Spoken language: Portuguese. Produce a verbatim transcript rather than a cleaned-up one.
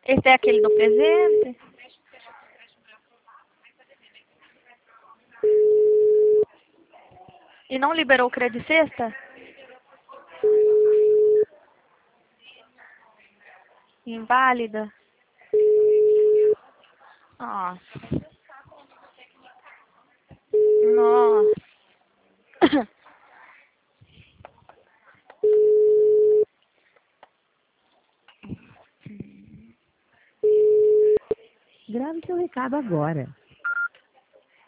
Esse é aquele do presente? E não liberou o crédito sexta? Inválida. Nossa. Nossa. Grave seu recado agora.